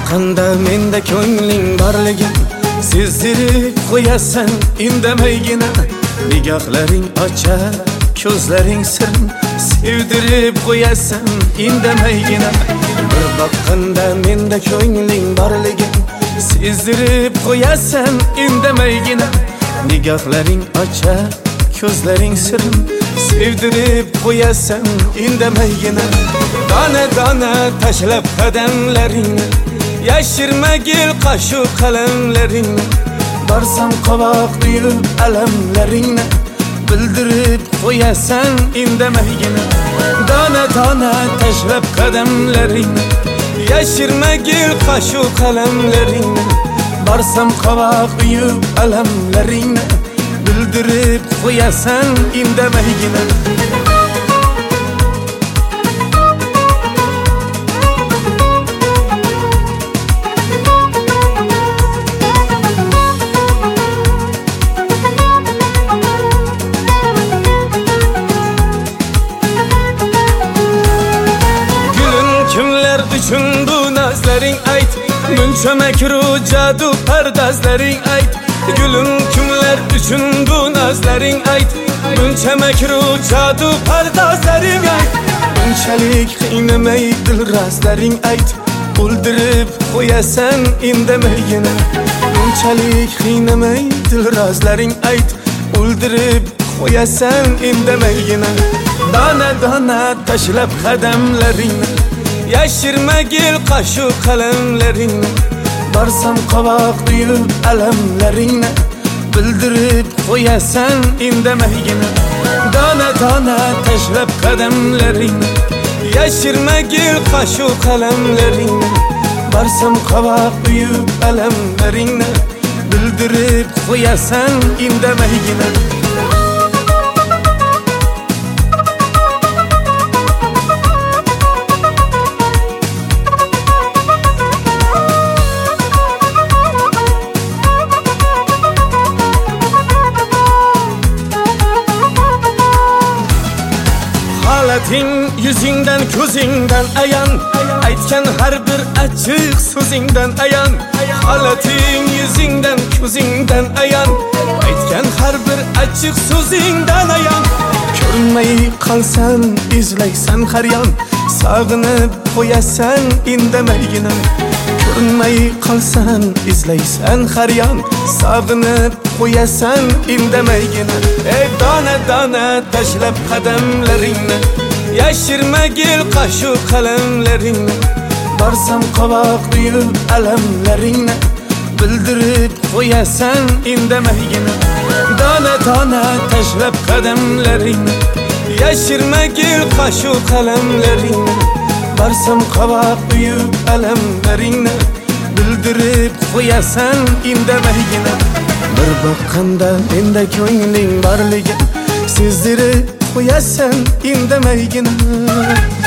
boqqanda menda ko'ngling borligin sezdirib qo'yasan indamaygina. Nigohlaring ochar ko'zlaring sirin sevdirib qo'yasan indamaygina. Bir boqqanda menda ko'ngling borligin sezdirib qo'yasan indamaygina. Nigohlaring ochar ko'zlaring sirin sevdirib qo'yasan indamaygina. Dona dona tashlab qadamlaringni, yashirmagil qashu qalamlaringni. Barsam qovoq uyib alamlaringni bildirib qo'yasan indamaygina. Dona dona tashlab qadamlaringni, yashirmagil qashu qalamlaringni. Barsam qovoq uyib alamlaringni bildirib qo'yasan indamaygina. Üçün bu nazlaring ayt, muncha makru jadu pardazlaring ayt. Gülüm kimler üçün bu nazlaring ayt, muncha makru jadu pardazlaring ayt. Bunchalik qiynamay dilrazlaring ayt, o'ldirib qo'yasan indamaygina. Bunchalik qiynamay dilrazlaring ayt, o'ldirib qo'yasan indamaygina. Dona dona tashlab qadamlaringni, yashirmagil qashu qalamlaringni. Barsam qovoq uyib alamlaringni bildirib qo'yasan indamaygina. Dona dona tashlab qadamlaringni, yashirmagil qashu qalamlaringni. Barsam qovoq uyib alamlaringni bildirib qo'yasan indamaygina. Holating yüzingdan ko'zingdan ayon, aytgan har bir achchiq so'zingdan ayon. Holating yüzingdan ko'zingdan ayon, aytgan har bir achchiq so'zingdan ayon. Ko'rinmay qolsan izlaysan har yon, sog'inib qo'yasan indamaygina. Ko'rinmay qolsan izlaysan har yon, sog'inib qo'yasan indamaygina. Ey dona dona tashlab qadamlaringni, yashirmagil qashu qalamlaringni. Barsam qovoq uyib alamlaringni bildirib qo'yasan indamaygina. Dona dona tashlab qadamlaringni, yashirmagil qashu qalamlaringni. Barsam qovoq uyib alamlaringni bildirib qo'yasan indamaygina. Bir boqqanda menda ko'ngling borligin sezdirib qo'yasan indamaygina.